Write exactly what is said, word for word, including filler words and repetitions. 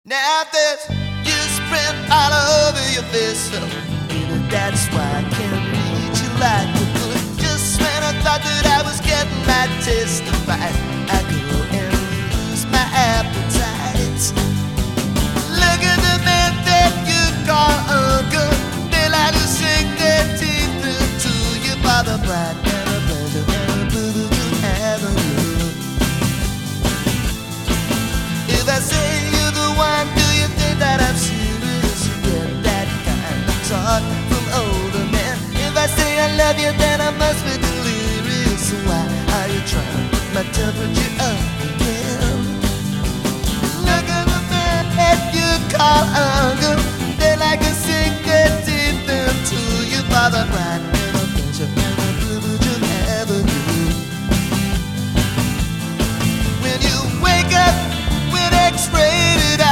Now there's newsprint all over your face, so maybe that's why I can't read you like a book. Just when I thought that I was getting my taste of fire, I